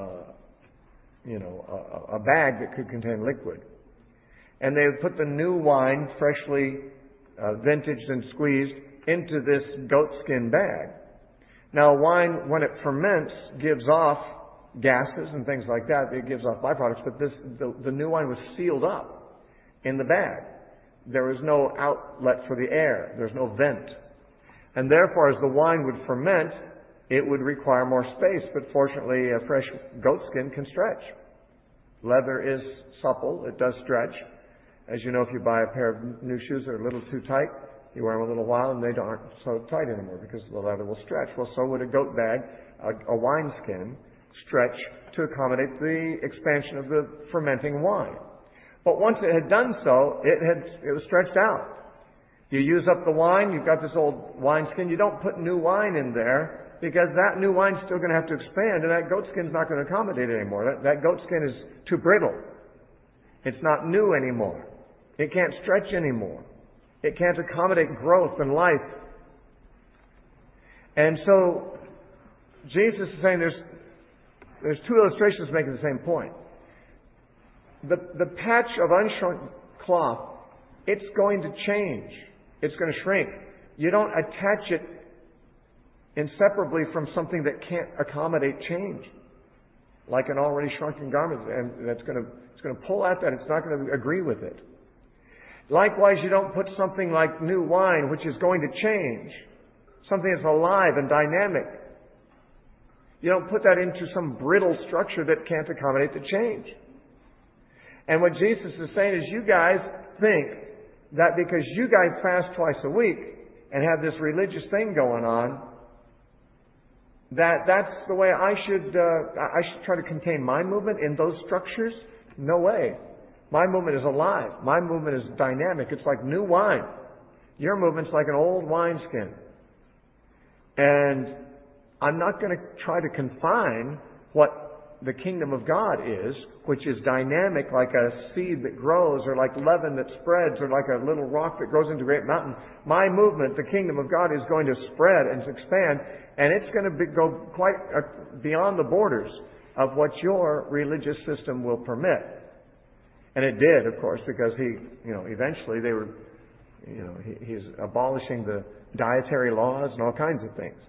Speaker 1: a bag that could contain liquid. And they would put the new wine, freshly vintaged and squeezed, into this goatskin bag. Now, wine, when it ferments, gives off gases and things like that. It gives off byproducts, but the new wine was sealed up in the bag. There was no outlet for the air. There's no vent. And therefore, as the wine would ferment, it would require more space. But fortunately, a fresh goatskin can stretch. Leather is supple. It does stretch. As you know, if you buy a pair of new shoes that are a little too tight, you wear them a little while and they aren't so tight anymore because the leather will stretch. Well, so would a goat bag, a wineskin, stretch to accommodate the expansion of the fermenting wine. But once it had done so, it was stretched out. You use up the wine, you've got this old wineskin, you don't put new wine in there because that new wine's still going to have to expand and that goatskin's not going to accommodate it anymore. That goatskin is too brittle. It's not new anymore. It can't stretch anymore. It can't accommodate growth and life. And so Jesus is saying there's two illustrations making the same point. The patch of unshrunk cloth, it's going to change. It's going to shrink. You don't attach it inseparably from something that can't accommodate change, like an already shrunken garment, and it's going to pull at that. It's not going to agree with it. Likewise, you don't put something like new wine, which is going to change, something that's alive and dynamic. You don't put that into some brittle structure that can't accommodate the change. And what Jesus is saying is, you guys think that because you guys fast twice a week and have this religious thing going on, that's the way I should try to contain my movement in those structures? No way. My movement is alive. My movement is dynamic. It's like new wine. Your movement's like an old wineskin. And I'm not going to try to confine what the kingdom of God is, which is dynamic like a seed that grows, or like leaven that spreads, or like a little rock that grows into a great mountain. My movement, the kingdom of God, is going to spread and expand, and it's going to go quite beyond the borders of what your religious system will permit. And it did, of course, because eventually he's abolishing the dietary laws and all kinds of things.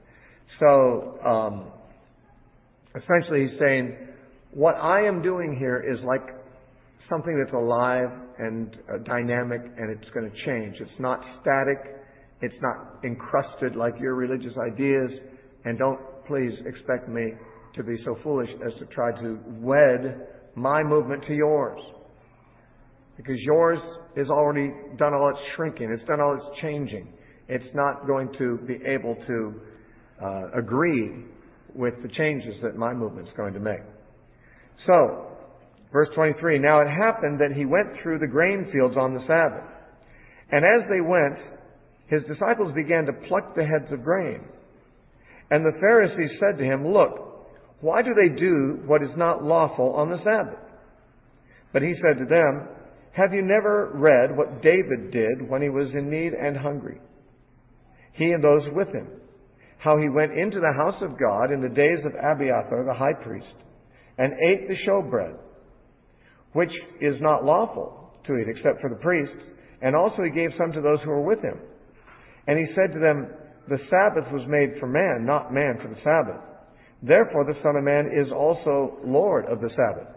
Speaker 1: So, essentially he's saying, what I am doing here is like something that's alive and dynamic, and it's going to change. It's not static. It's not encrusted like your religious ideas. And don't please expect me to be so foolish as to try to wed my movement to yours. Because yours is already done all its shrinking. It's done all its changing. It's not going to be able to agree with the changes that my movement is going to make. So, verse 23, now it happened that he went through the grain fields on the Sabbath. And as they went, his disciples began to pluck the heads of grain. And the Pharisees said to him, look, why do they do what is not lawful on the Sabbath? But he said to them, have you never read what David did when he was in need and hungry? He and those with him. How he went into the house of God in the days of Abiathar the high priest, and ate the showbread, which is not lawful to eat except for the priests, and also he gave some to those who were with him. And he said to them, the Sabbath was made for man, not man for the Sabbath. Therefore the Son of Man is also Lord of the Sabbath.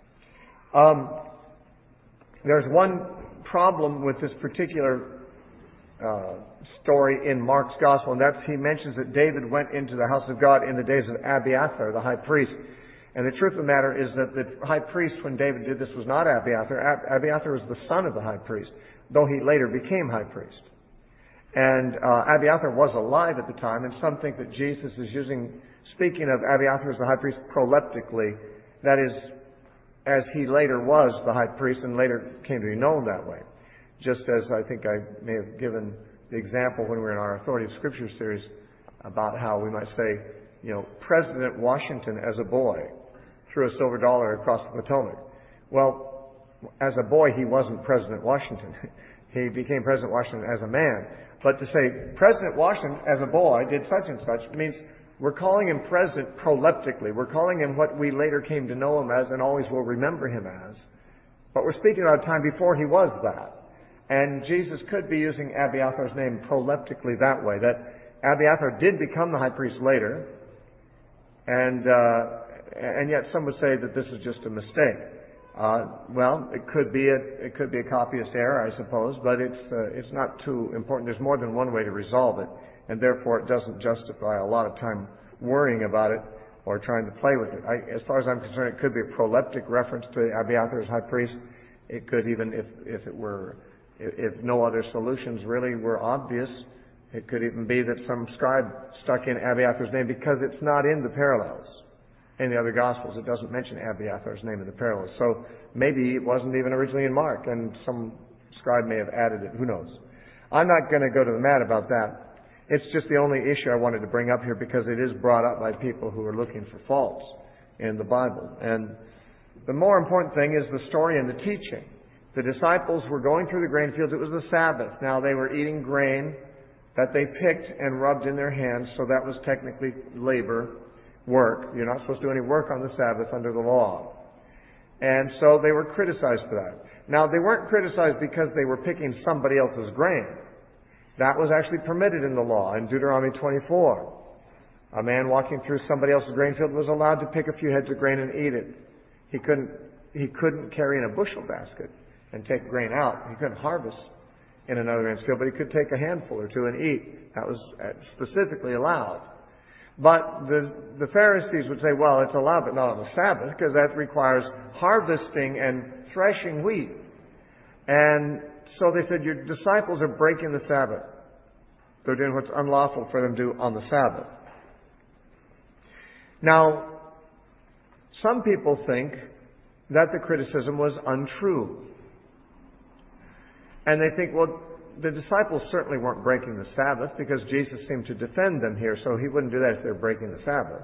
Speaker 1: There's one problem with this particular story in Mark's Gospel, and that's he mentions that David went into the house of God in the days of Abiathar, the high priest. And the truth of the matter is that the high priest, when David did this, was not Abiathar. Abiathar was the son of the high priest, though he later became high priest. And Abiathar was alive at the time, and some think that Jesus is speaking of Abiathar as the high priest proleptically, that is, as he later was the high priest and later came to be known that way. Just as I think I may have given the example when we were in our Authority of Scripture series about how we might say, President Washington as a boy threw a silver dollar across the Potomac. Well, as a boy, he wasn't President Washington. He became President Washington as a man. But to say President Washington as a boy did such and such means we're calling him president proleptically. We're calling him what we later came to know him as and always will remember him as. But we're speaking about a time before he was that. And Jesus could be using Abiathar's name proleptically that way, that Abiathar did become the high priest later, and yet some would say that this is just a mistake. Well, it could be a copyist error, I suppose, but it's not too important. There's more than one way to resolve it, and therefore it doesn't justify a lot of time worrying about it or trying to play with it. As far as I'm concerned, it could be a proleptic reference to Abiathar as high priest. It could even, if no other solutions really were obvious, it could even be that some scribe stuck in Abiathar's name because it's not in the parallels. In the other Gospels, it doesn't mention Abiathar's name in the parallels. So maybe it wasn't even originally in Mark, and some scribe may have added it. Who knows? I'm not going to go to the mat about that. It's just the only issue I wanted to bring up here because it is brought up by people who are looking for faults in the Bible. And the more important thing is the story and the teaching. The disciples were going through the grain fields. It was the Sabbath. Now they were eating grain that they picked and rubbed in their hands, so that was technically labor, work. You're not supposed to do any work on the Sabbath under the law. And so they were criticized for that. Now, they weren't criticized because they were picking somebody else's grain. That was actually permitted in the law in Deuteronomy 24. A man walking through somebody else's grain field was allowed to pick a few heads of grain and eat it. He couldn't carry in a bushel basket and take grain out. He couldn't harvest in another man's field, but he could take a handful or two and eat. That was specifically allowed. But the Pharisees would say, well, it's allowed, but not on the Sabbath, because that requires harvesting and threshing wheat. And so they said, your disciples are breaking the Sabbath. They're doing what's unlawful for them to do on the Sabbath. Now, some people think that the criticism was untrue. And they think, well, the disciples certainly weren't breaking the Sabbath because Jesus seemed to defend them here, so he wouldn't do that if they're breaking the Sabbath.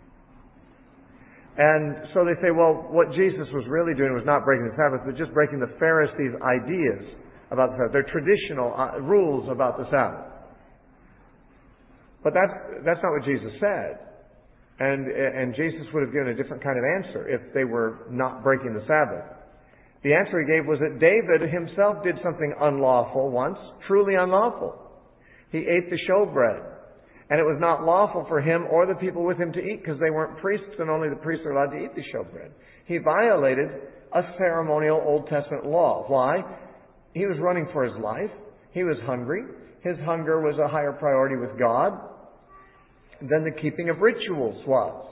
Speaker 1: And so they say, well, what Jesus was really doing was not breaking the Sabbath, but just breaking the Pharisees' ideas about the Sabbath, their traditional rules about the Sabbath. But that's not what Jesus said. And Jesus would have given a different kind of answer if they were not breaking the Sabbath. The answer he gave was that David himself did something unlawful once, truly unlawful. He ate the showbread. And it was not lawful for him or the people with him to eat because they weren't priests and only the priests are allowed to eat the showbread. He violated a ceremonial Old Testament law. Why? He was running for his life. He was hungry. His hunger was a higher priority with God than the keeping of rituals was.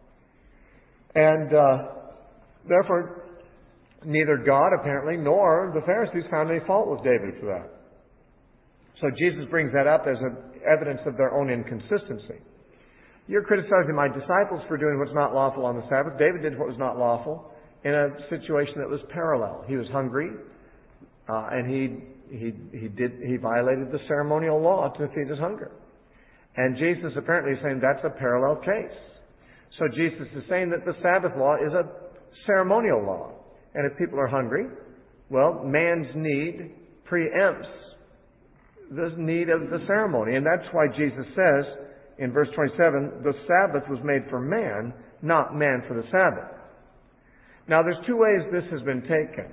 Speaker 1: And therefore, neither God, apparently, nor the Pharisees found any fault with David for that. So Jesus brings that up as evidence of their own inconsistency. You're criticizing my disciples for doing what's not lawful on the Sabbath. David did what was not lawful in a situation that was parallel. He was hungry, and he violated the ceremonial law to feed his hunger. And Jesus apparently is saying that's a parallel case. So Jesus is saying that the Sabbath law is a ceremonial law. And if people are hungry, well, man's need preempts the need of the ceremony. And that's why Jesus says in verse 27, the Sabbath was made for man, not man for the Sabbath. Now, there's two ways this has been taken.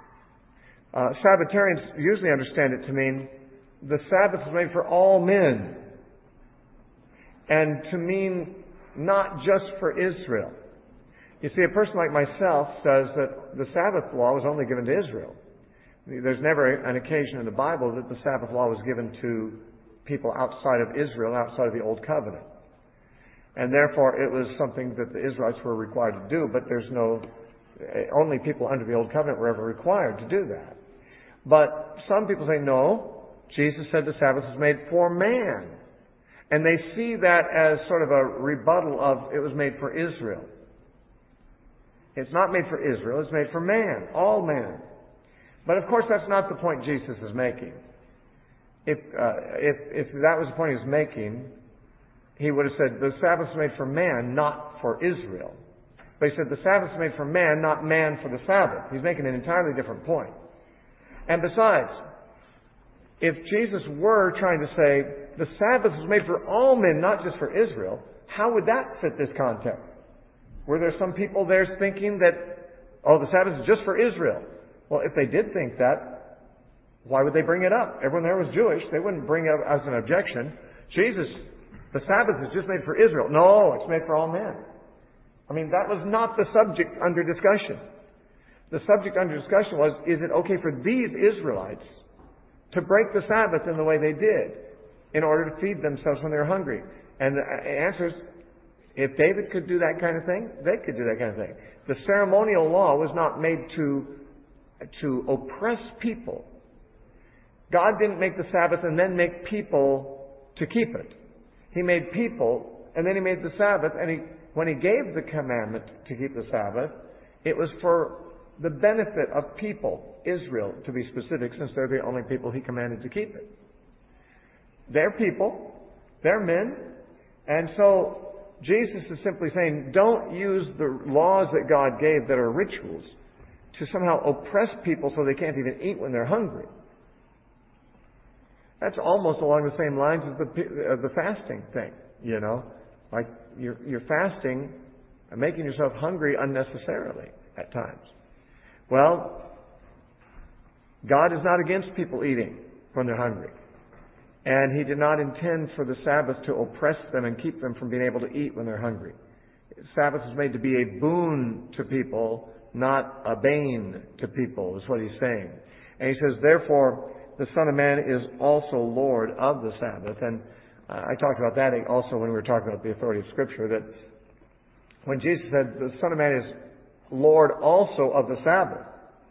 Speaker 1: Sabbatarians usually understand it to mean the Sabbath was made for all men. And to mean not just for Israel. You see, a person like myself says that the Sabbath law was only given to Israel. There's never an occasion in the Bible that the Sabbath law was given to people outside of Israel, outside of the Old Covenant. And therefore, it was something that the Israelites were required to do, but only people under the Old Covenant were ever required to do that. But some people say, no, Jesus said the Sabbath was made for man. And they see that as sort of a rebuttal of it was made for Israel. It's not made for Israel, it's made for man, all man. But of course that's not the point Jesus is making. If that was the point he was making, he would have said the Sabbath was made for man, not for Israel. But he said the Sabbath is made for man, not man for the Sabbath. He's making an entirely different point. And besides, if Jesus were trying to say the Sabbath was made for all men, not just for Israel, how would that fit this context? Were there some people there thinking that, the Sabbath is just for Israel? Well, if they did think that, why would they bring it up? Everyone there was Jewish. They wouldn't bring it up as an objection. Jesus, the Sabbath is just made for Israel. No, it's made for all men. I mean, that was not the subject under discussion. The subject under discussion was, is it okay for these Israelites to break the Sabbath in the way they did in order to feed themselves when they're hungry? And the answer is, if David could do that kind of thing, they could do that kind of thing. The ceremonial law was not made to oppress people. God didn't make the Sabbath and then make people to keep it. He made people, and then He made the Sabbath, and when He gave the commandment to keep the Sabbath, it was for the benefit of people, Israel to be specific, since they're the only people He commanded to keep it. They're people, they're men, and so Jesus is simply saying, don't use the laws that God gave that are rituals to somehow oppress people so they can't even eat when they're hungry. That's almost along the same lines as the fasting thing, you know. Like you're fasting and making yourself hungry unnecessarily at times. Well, God is not against people eating when they're hungry. And He did not intend for the Sabbath to oppress them and keep them from being able to eat when they're hungry. The Sabbath is made to be a boon to people, not a bane to people, is what He's saying. And He says, therefore, the Son of Man is also Lord of the Sabbath. And I talked about that also when we were talking about the authority of Scripture, that when Jesus said the Son of Man is Lord also of the Sabbath,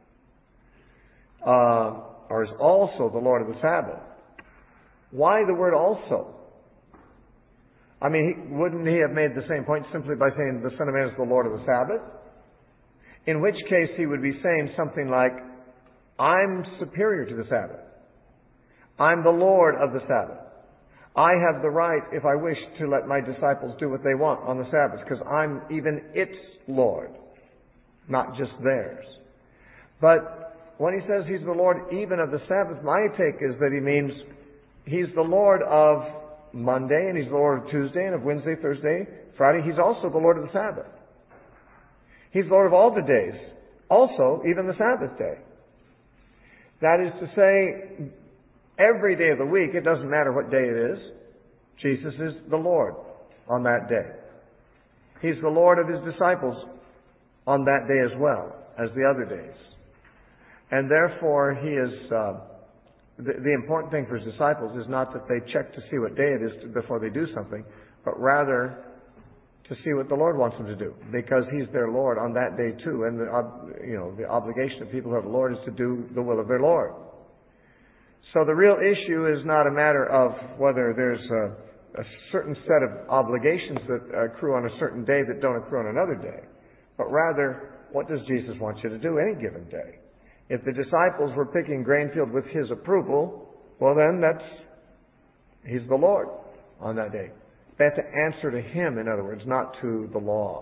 Speaker 1: or is also the Lord of the Sabbath, why the word also? I mean, wouldn't He have made the same point simply by saying the Son of Man is the Lord of the Sabbath? In which case He would be saying something like, I'm superior to the Sabbath. I'm the Lord of the Sabbath. I have the right, if I wish, to let my disciples do what they want on the Sabbath, because I'm even its Lord, not just theirs. But when He says He's the Lord even of the Sabbath, my take is that He means He's the Lord of Monday, and He's the Lord of Tuesday, and of Wednesday, Thursday, Friday. He's also the Lord of the Sabbath. He's Lord of all the days, also even the Sabbath day. That is to say, every day of the week, it doesn't matter what day it is, Jesus is the Lord on that day. He's the Lord of His disciples on that day as well as the other days. And therefore, He is... The important thing for His disciples is not that they check to see what day it is before they do something, but rather to see what the Lord wants them to do, because He's their Lord on that day too. And the obligation of people who have a Lord is to do the will of their Lord. So the real issue is not a matter of whether there's a certain set of obligations that accrue on a certain day that don't accrue on another day, but rather, what does Jesus want you to do any given day? If the disciples were picking grain field with His approval, well then He's the Lord on that day. They have to answer to Him, in other words, not to the law.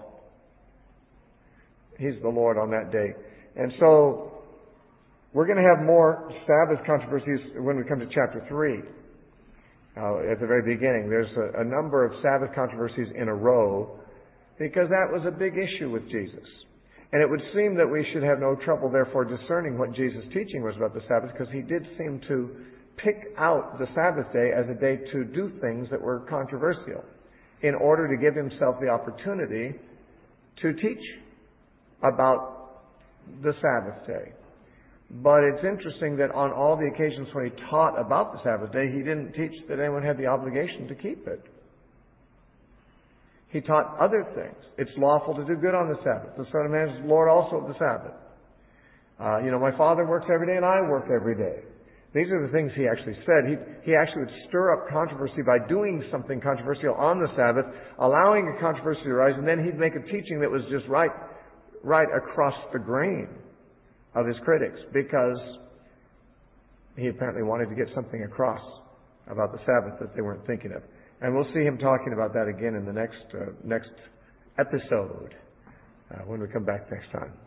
Speaker 1: He's the Lord on that day. And so, we're going to have more Sabbath controversies when we come to chapter 3. At the very beginning, there's a number of Sabbath controversies in a row, because that was a big issue with Jesus. And it would seem that we should have no trouble, therefore, discerning what Jesus' teaching was about the Sabbath, because He did seem to pick out the Sabbath day as a day to do things that were controversial, in order to give Himself the opportunity to teach about the Sabbath day. But it's interesting that on all the occasions when He taught about the Sabbath day, He didn't teach that anyone had the obligation to keep it. He taught other things. It's lawful to do good on the Sabbath. The Son of Man is Lord also of the Sabbath. My Father works every day and I work every day. These are the things He actually said. He actually would stir up controversy by doing something controversial on the Sabbath, allowing a controversy to arise, and then He'd make a teaching that was just right across the grain of His critics, because He apparently wanted to get something across about the Sabbath that they weren't thinking of. And we'll see Him talking about that again in the next episode when we come back next time.